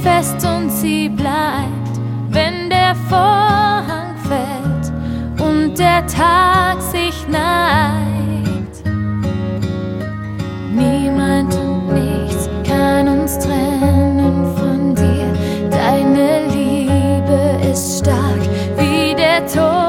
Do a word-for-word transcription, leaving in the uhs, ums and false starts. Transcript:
fest und sie bleibt, wenn der Vorhang fällt und der Tag sich neigt. Niemand und nichts kann uns trennen von dir. Deine Liebe ist stark wie der Tod.